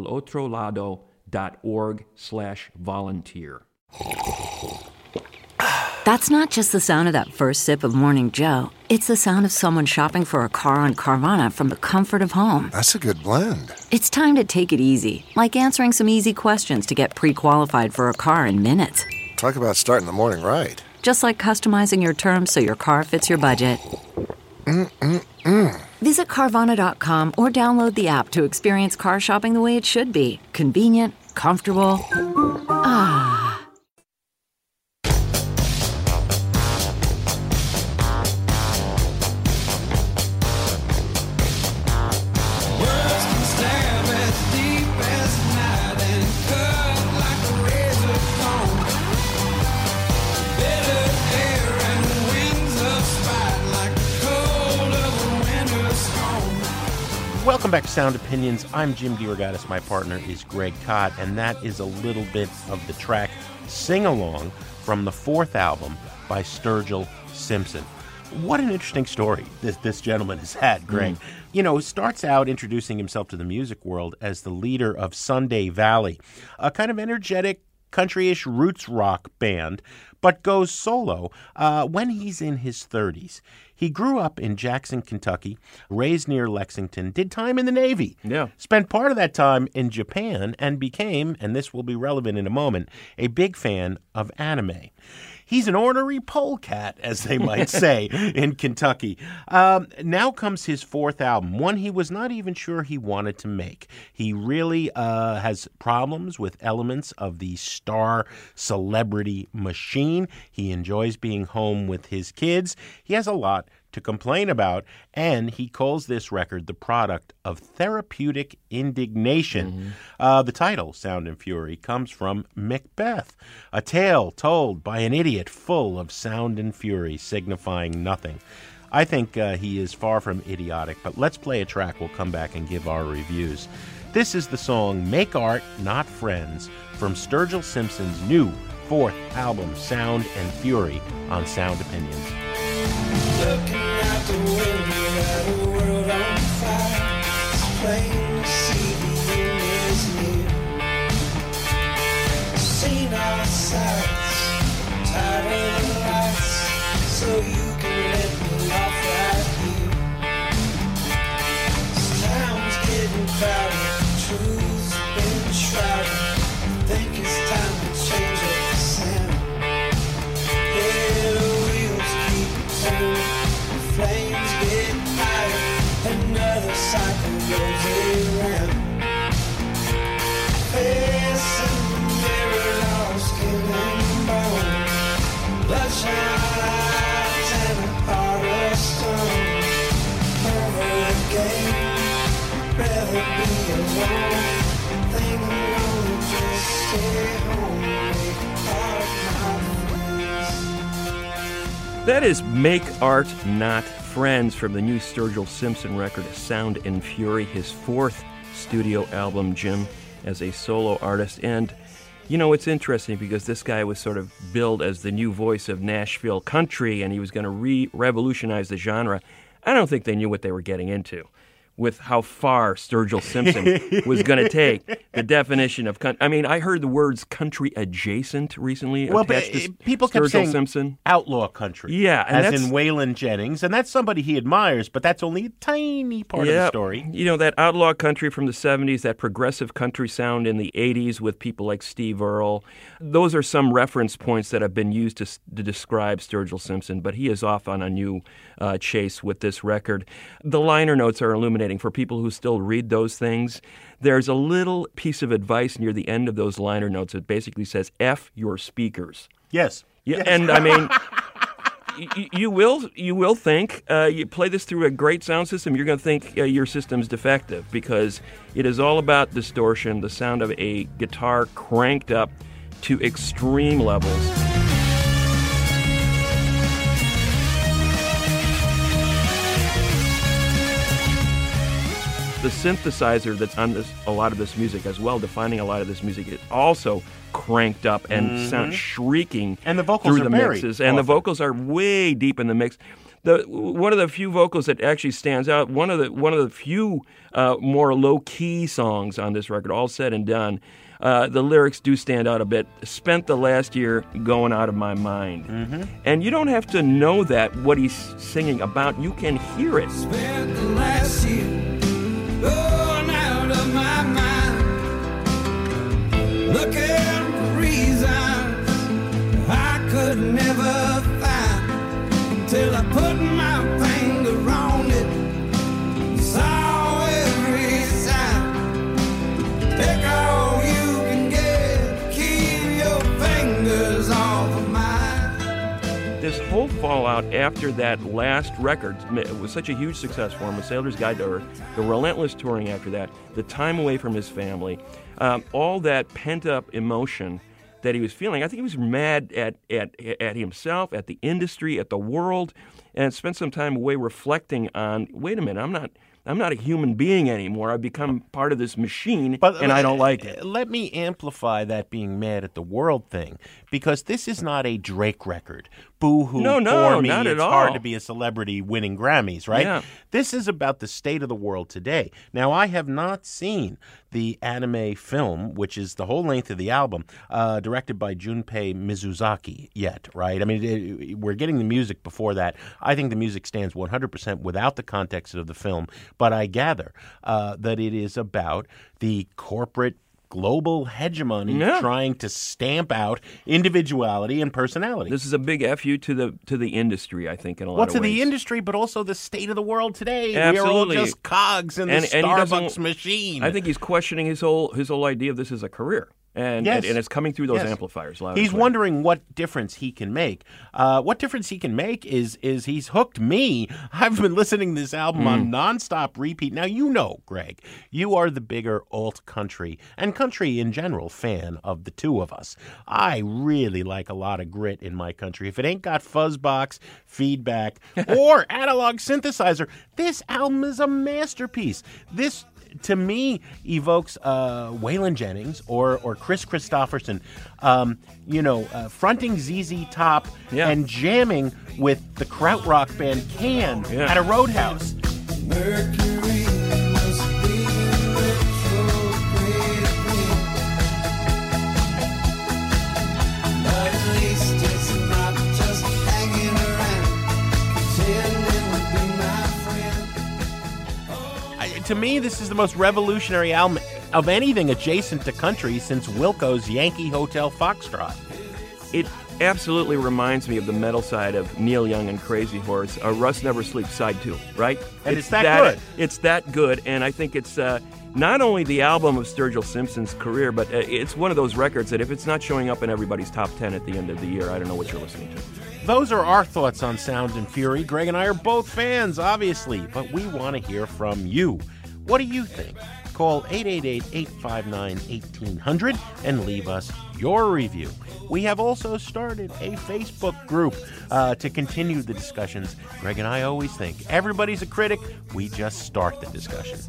alotrolado.org/volunteer. That's not just the sound of that first sip of Morning Joe. It's the sound of someone shopping for a car on Carvana from the comfort of home. That's a good blend. It's time to take it easy, like answering some easy questions to get pre-qualified for a car in minutes. Talk about starting the morning right. Just like customizing your terms so your car fits your budget. Visit Carvana.com or download the app to experience car shopping the way it should be. Convenient, comfortable. Ah. Words can stab as deep as night and cut like a razor comb. Bitter air and winds of spite like the cold of a winter storm. Welcome back to Sound Opinions. I'm Jim DeRogatis. My partner is Greg Kot, and that is a little bit of the track Sing Along from the fourth album by Sturgill Simpson. What an interesting story this gentleman has had, Greg. You know, starts out introducing himself to the music world as the leader of Sunday Valley, a kind of energetic, country-ish roots rock band, but goes solo when he's in his 30s. He grew up in Jackson, Kentucky, raised near Lexington, did time in the Navy, spent part of that time in Japan, and became, and this will be relevant in a moment, a big fan of anime. He's an ornery polecat, as they might say, in Kentucky. Now comes his fourth album, one he was not even sure he wanted to make. He really has problems with elements of the star celebrity machine. He enjoys being home with his kids. He has a lot to complain about, and he calls this record the product of therapeutic indignation. The title, Sound and Fury, comes from Macbeth, a tale told by an idiot full of sound and fury, signifying nothing. I think he is far from idiotic, but let's play a track. We'll come back and give our reviews. This is the song Make Art, Not Friends from Sturgill Simpson's new fourth album, Sound and Fury, on Sound Opinions. Looking out the window at a world on fire, it's plain to see the end is near. Seen all sides, tired of the lights, so you can let me off right here. This town's getting crowded, truth's been shrouded. I think it's time to change up the sound. Yeah, the wheels keep turning. Flames get higher, another cycle goes around. Face in the mirror, all skin and bone. Bloodshot eyes That is Make Art Not Friends from the new Sturgill Simpson record, Sound and Fury, his fourth studio album, Jim, as a solo artist. And, you know, it's interesting because this guy was sort of billed as the new voice of Nashville country, and he was going to revolutionize the genre. I don't think they knew what they were getting into with how far Sturgill Simpson was going to take the definition of country. I mean, I heard the words country adjacent recently attached to people kept Sturgill saying Simpson. Outlaw country. Yeah, and as that's, in Waylon Jennings, and that's somebody he admires, but that's only a tiny part of the story. You know, that outlaw country from the 70s, that progressive country sound in the 80s with people like Steve Earle, those are some reference points that have been used to describe Sturgill Simpson, but he is off on a new chase with this record. The liner notes are illuminating for people who still read those things. There's a little piece of advice near the end of those liner notes that basically says, F your speakers. Yes. Yeah, Yes. and I mean, you will think, you play this through a great sound system, you're going to think your system's defective, because it is all about distortion, the sound of a guitar cranked up to extreme levels. The synthesizer that's on a lot of this music as well, defining a lot of this music, is also cranked up and sound shrieking And the vocals through are the buried mixes. And the often. vocals are way deep in the mix. One of the few vocals that actually stands out, one of the few more low-key songs on this record, all said and done, the lyrics do stand out a bit. Spent the last year going out of my mind. And you don't have to know that, what he's singing about. You can hear it. Spent the last year going out of my mind, looking for reasons I could never find, till I put my finger on it, saw every sign. Take all you can get, keep your fingers off of mine. This whole fallout after that last record, it was such a huge success for him, A Sailor's Guide to Earth, the relentless touring after that, the time away from his family, all that pent-up emotion that he was feeling. I think he was mad at himself, at the industry, at the world, and spent some time away reflecting on, wait a minute, I'm not a human being anymore. I've become part of this machine, and I don't like it. Let me amplify that being mad at the world thing, because this is not a Drake record. Boo-hoo, No, poor me, not at it's hard all. to be a celebrity winning Grammys, right? Yeah. This is about the state of the world today. Now, I have not seen the anime film, which is the whole length of the album, directed by Junpei Mizuzaki yet, right? I mean, we're getting the music before that. I think the music stands 100% without the context of the film, but I gather that it is about the corporate global hegemony trying to stamp out individuality and personality. This is a big FU to the industry, I think, in a lot Well, of to ways. the industry, but also the state of the world today. Absolutely. We are all just cogs in the And he Starbucks doesn't- machine. I think he's questioning his whole idea of this as a career. And Yes. it's coming through those Yes. amplifiers loud and He's clear. wondering what difference he can make. What difference he can make is he's hooked me. I've been listening to this album on nonstop repeat. Now, you know, Greg, you are the bigger alt country and country in general fan of the two of us. I really like a lot of grit in my country. If it ain't got fuzzbox, feedback, or analog synthesizer, this album is a masterpiece. This, to me, evokes Waylon Jennings or Chris Christopherson, fronting ZZ Top and jamming with the krautrock band Can at a roadhouse. Mercury must be in retrograde again. But at least it's not just hanging around, pretending to be my friend. To me, this is the most revolutionary album of anything adjacent to country since Wilco's Yankee Hotel Foxtrot. It absolutely reminds me of the metal side of Neil Young and Crazy Horse, Rust Never Sleeps Side 2, right? And it's that good. It's that good, and I think it's not only the album of Sturgill Simpson's career, but it's one of those records that if it's not showing up in everybody's top 10 at the end of the year, I don't know what you're listening to. Those are our thoughts on Sound and Fury. Greg and I are both fans, obviously, but we want to hear from you. What do you think? Call 888-859-1800 and leave us your review. We have also started a Facebook group to continue the discussions. Greg and I always think everybody's a critic. We just start the discussion.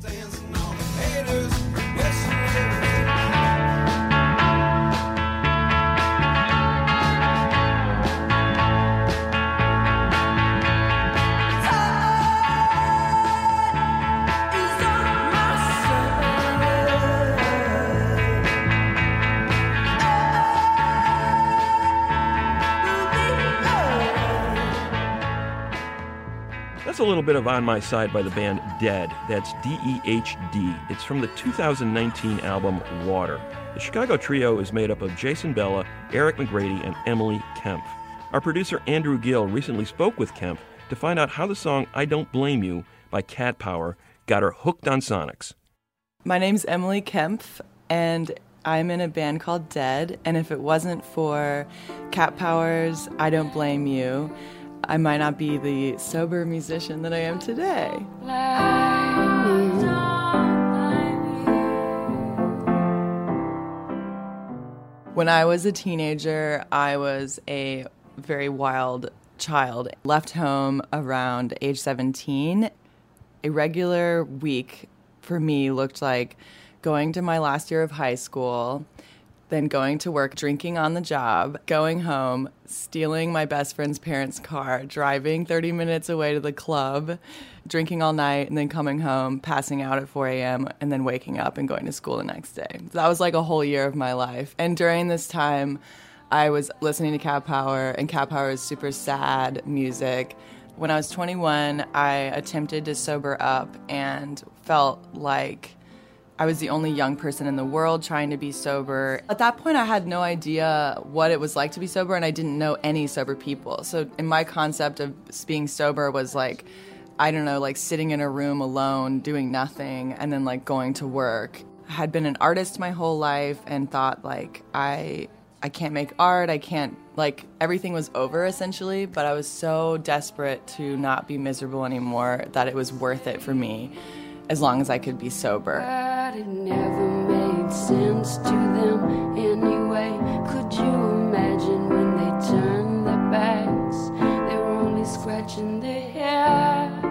That's a little bit of On My Side by the band Dead. That's D-E-H-D. It's from the 2019 album Water. The Chicago trio is made up of Jason Bella, Eric McGrady, and Emily Kempf. Our producer Andrew Gill recently spoke with Kempf to find out how the song I Don't Blame You by Cat Power got her hooked on Sonics. My name's Emily Kempf, and I'm in a band called Dead, and if it wasn't for Cat Power's I Don't Blame You, I might not be the sober musician that I am today. When I was a teenager, I was a very wild child. Left home around age 17. A regular week for me looked like going to my last year of high school, then going to work, drinking on the job, going home, stealing my best friend's parents' car, driving 30 minutes away to the club, drinking all night, and then coming home, passing out at 4 a.m., and then waking up and going to school the next day. That was like a whole year of my life. And during this time, I was listening to Cat Power, and Cat Power is super sad music. When I was 21, I attempted to sober up and felt like I was the only young person in the world trying to be sober. At that point, I had no idea what it was like to be sober, and I didn't know any sober people. So in my concept of being sober was like, I don't know, like sitting in a room alone, doing nothing, and then like going to work. I had been an artist my whole life and thought like, I can't make art, I can't, like everything was over essentially, but I was so desperate to not be miserable anymore that it was worth it for me as long as I could be sober. But it never made sense to them anyway. Could you imagine when they turned their backs? They were only scratching their heads.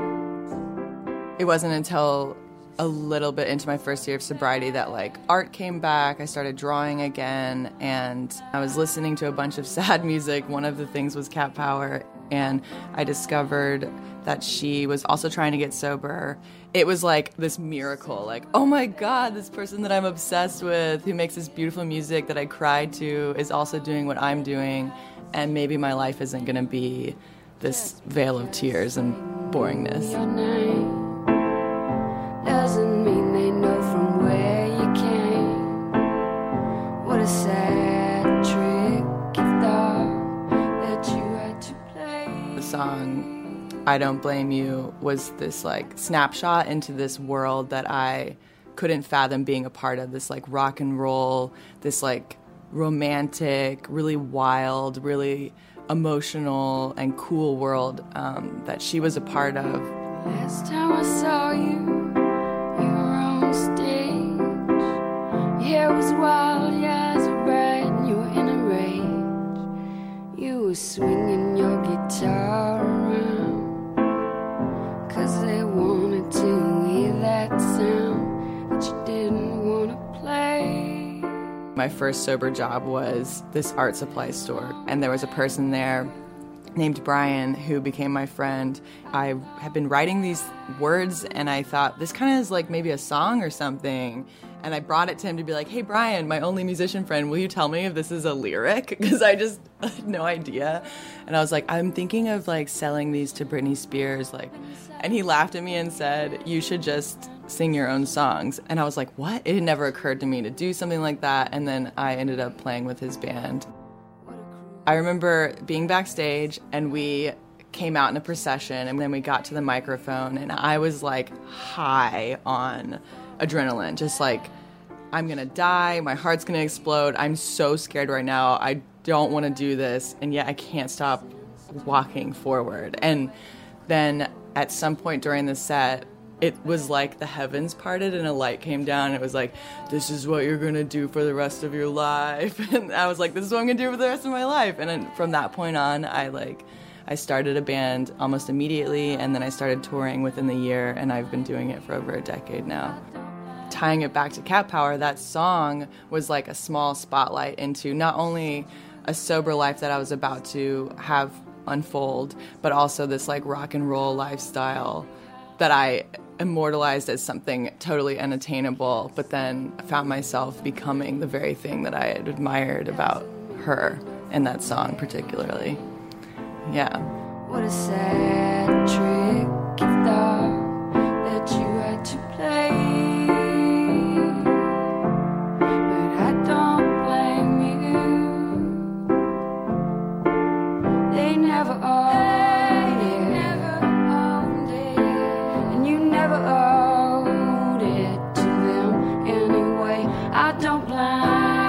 It wasn't until a little bit into my first year of sobriety that like art came back. I started drawing again, and I was listening to a bunch of sad music. One of the things was Cat Power, and I discovered that she was also trying to get sober. It was like this miracle, like, oh my God, this person that I'm obsessed with who makes this beautiful music that I cried to is also doing what I'm doing, and maybe my life isn't gonna be this veil of tears and boringness. Your name doesn't mean they know from where you came. What a sad trick you thought that you had to play. The song I Don't Blame You was this like snapshot into this world that I couldn't fathom being a part of, this like rock and roll, this like romantic, really wild, really emotional and cool world that she was a part of. Last time I saw you were on stage. Your hair was wild, your eyes were bright, and you were in a rage. You were swinging your guitar around, 'cause they wanted to hear that sound that you didn't want to play. My first sober job was this art supply store, and there was a person there named Brian who became my friend. I had been writing these words, and I thought, this kind of is like maybe a song or something. And I brought it to him to be like, hey, Brian, my only musician friend, will you tell me if this is a lyric? Because I just had no idea. And I was like, I'm thinking of like selling these to Britney Spears. Like, and he laughed at me and said, you should just sing your own songs. And I was like, what? It had never occurred to me to do something like that. And then I ended up playing with his band. I remember being backstage, and we came out in a procession, and then we got to the microphone, and I was like high on adrenaline, just like, I'm gonna die, my heart's gonna explode, I'm so scared right now, I don't want to do this, and yet I can't stop walking forward. And then at some point during the set, it was like the heavens parted and a light came down. And it was like, this is what you're going to do for the rest of your life. And I was like, this is what I'm going to do for the rest of my life. And then from that point on, I started a band almost immediately, and then I started touring within the year, and I've been doing it for over a decade now. Tying it back to Cat Power, that song was like a small spotlight into not only a sober life that I was about to have unfold, but also this like rock and roll lifestyle that I immortalized as something totally unattainable, but then I found myself becoming the very thing that I had admired about her in that song particularly. Yeah. What a sad trick you thought that you had to play. But I don't blame you. They never owned it. And you never owed it to them anyway. I don't blame you.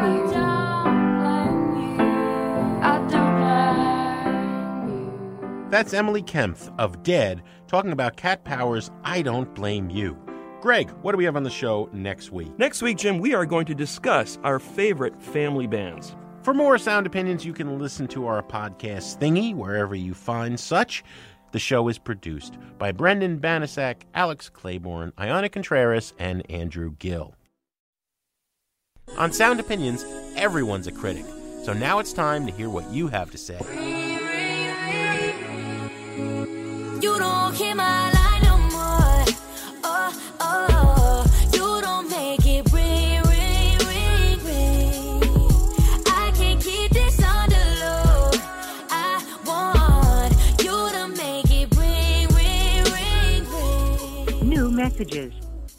That's Emily Kempth of Dead talking about Cat Power's I Don't Blame You. Greg, what do we have on the show next week? Next week, Jim, we are going to discuss our favorite family bands. For more Sound Opinions, you can listen to our podcast Thingy wherever you find such. The show is produced by Brendan Banasak, Alex Claiborne, Iona Contreras, and Andrew Gill. On Sound Opinions, everyone's a critic. So now it's time to hear what you have to say. You don't hear my line no more. Oh, oh, you don't make it ring, ring, ring, ring. I can't keep this on the low. I want you to make it ring, ring, ring, ring. New messages.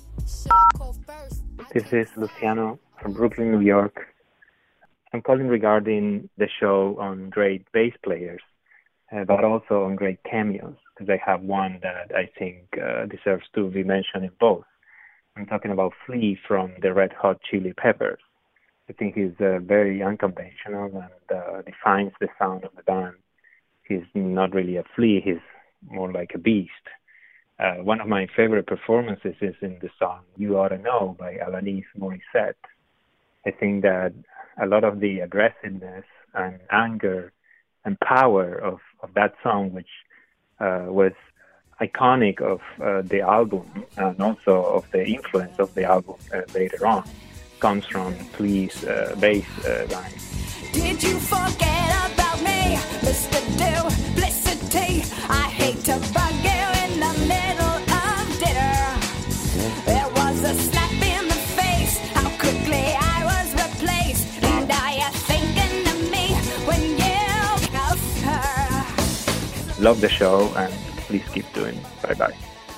This is Luciano from Brooklyn, New York. I'm calling regarding the show on great bass players, but also on great cameos, because I have one that I think deserves to be mentioned in both. I'm talking about Flea from the Red Hot Chili Peppers. I think he's very unconventional and defines the sound of the band. He's not really a flea, he's more like a beast. One of my favorite performances is in the song You Oughta Know by Alanis Morissette. I think that a lot of the aggressiveness and anger and power of that song, which was iconic of the album and also of the influence of the album later on, comes from Flea's bass line. Did you forget about me, Mr. Duplicity? I hate to bug you in the middle of dinner. There was a slap in the face, how quickly I was replaced. And are you thinking of me when you cuff her? Love the show, and please keep doing it. Bye-bye.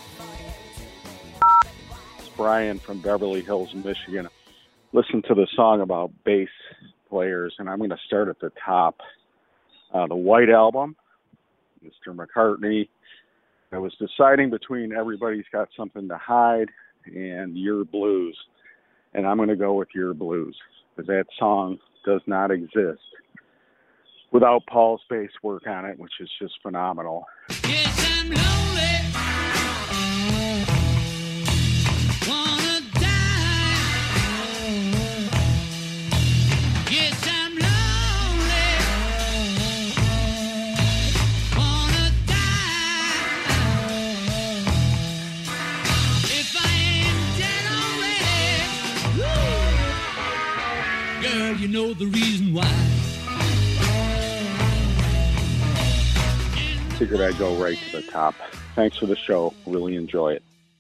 It's Brian from Beverly Hills, Michigan. Listen to the song about bass players, and I'm going to start at the top. The White Album, Mr. McCartney. I was deciding between Everybody's Got Something to Hide and Your Blues, and I'm going to go with Your Blues, because that song does not exist without Paul's bass work on it, which is just phenomenal. Yes, I'm lonely. Wanna die. Yes, I'm lonely. Wanna die. If I ain't dead already. Woo. Girl, you know the reason why. Figured I'd go right to the top. Thanks for the show. Really enjoy it.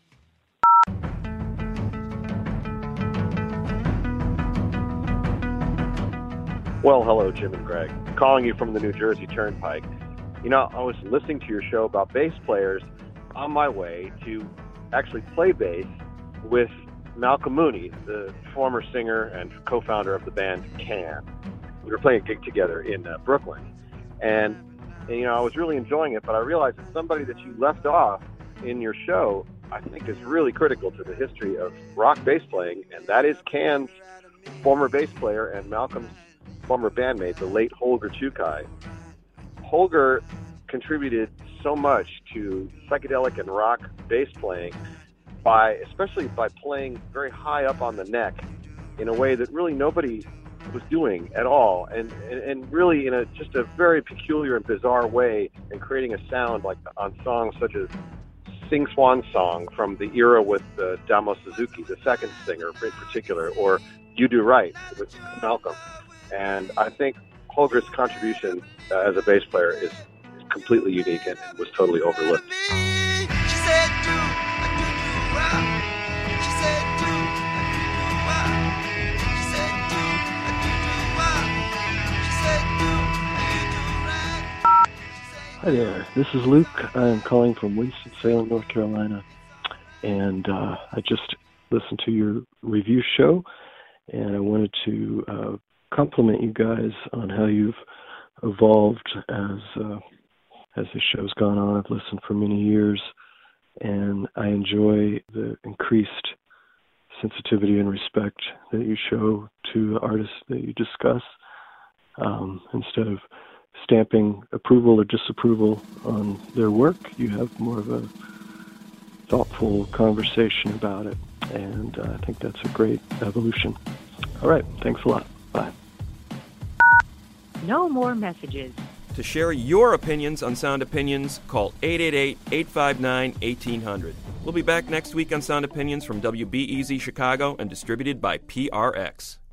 Well, hello, Jim and Greg. Calling you from the New Jersey Turnpike. You know, I was listening to your show about bass players on my way to actually play bass with Malcolm Mooney, the former singer and co-founder of the band Can. We were playing a gig together in Brooklyn. And, you know, I was really enjoying it, but I realized that somebody that you left off in your show, I think is really critical to the history of rock bass playing, and that is Can's former bass player and Malcolm's former bandmate, the late Holger Chukai. Holger contributed so much to psychedelic and rock bass playing, especially by playing very high up on the neck in a way that really nobody was doing at all, and really in just a very peculiar and bizarre way, and creating a sound like on songs such as Sing Swan Song from the era with Damo Suzuki, the second singer in particular, or You Do Right with Malcolm. And I think Holger's contribution as a bass player is completely unique and was totally overlooked. Hi there, this is Luke. I'm calling from Winston-Salem, North Carolina, and I just listened to your review show, and I wanted to compliment you guys on how you've evolved as the show's gone on. I've listened for many years, and I enjoy the increased sensitivity and respect that you show to the artists that you discuss, instead of stamping approval or disapproval on their work. You have more of a thoughtful conversation about it, and I think that's a great evolution. All right, thanks a lot. Bye. No more messages. To share your opinions on Sound Opinions, call 888-859-1800. We'll be back next week on Sound Opinions from WBEZ Chicago and distributed by PRX.